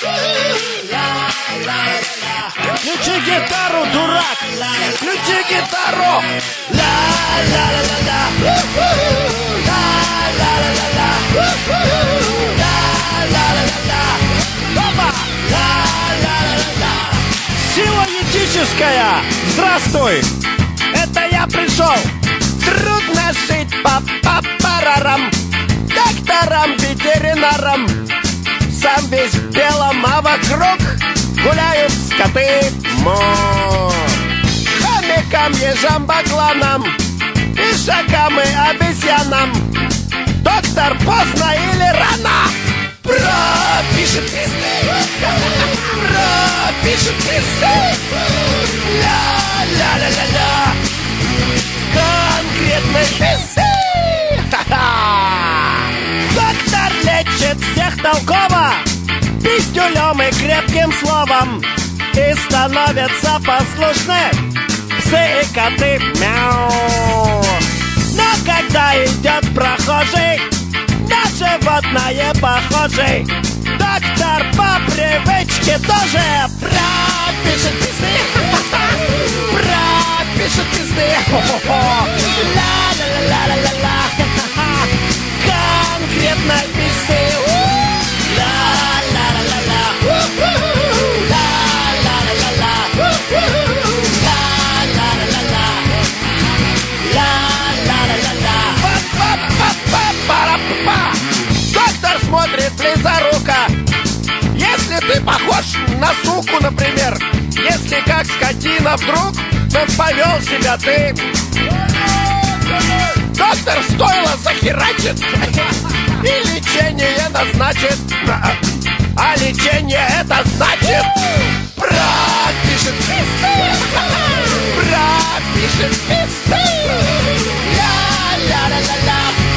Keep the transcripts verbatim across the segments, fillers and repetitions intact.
Включи гитару, дурак! Включи гитару! Ла-ла-ла-ла-ла! Ла-ла-ла-ла-ла! Ла-ла-ла-ла-ла! Опа! Ла-ла-ла-ла-ла! Сила этическая! Здравствуй! Это я пришел! Трудно жить по папарарам, докторам, ветеринарам. Сам весь в белом, а вокруг гуляют скоты. Мо. Хомякам, ежам, бакланам, ишакам и обезьянам. Доктор, поздно или рано? Пропишет листы, пропишет листы. Ля-ля-ля-ля-ля. Конкретной пизды. Доктор лечит всех толково пиздюлем и крепким словом, и становятся послушны псы и коты. Мяу. Но когда идет прохожий, на животное похожий, доктор по привычке тоже пропишет пизды. Пропишет пизды. Ла-ла-ла-ла-ла-ла. Конкретной пизды. Ла-ла-ла-ла-ла. Ла-ла-ла-ла-ла. Ла-ла-ла-ла-ла. Ла-ла-ла-ла-ла. Па-па-па-па-па-па. Доктор смотрит близоруко. Если ты похож на суку, например, если как скотина вдруг повел себя ты, доктор стоило захерачит и лечение назначит. А лечение это значит пропишет пизды. Пропишет пизды. Ля-ля-ля-ля-ля.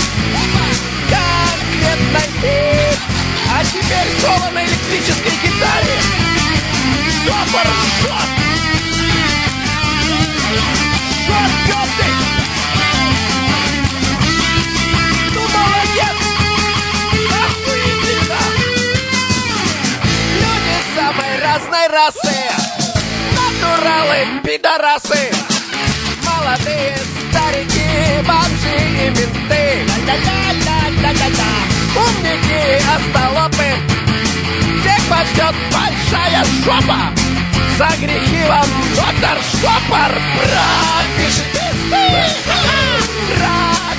Конкретной пизды. А теперь соло на электрической гитаре. Стопор шот. Шот ёпты. Ну молодец. Охуительно. Люди самой разной расы. Натуралы, пидорасы. Молодые, старики, бомжи и менты. Ля-ля-ля-ля-ля-ля. Умники, остолопы. Всех пождет большая жопа. За грехи вам доктор Штопор пропишет пизды.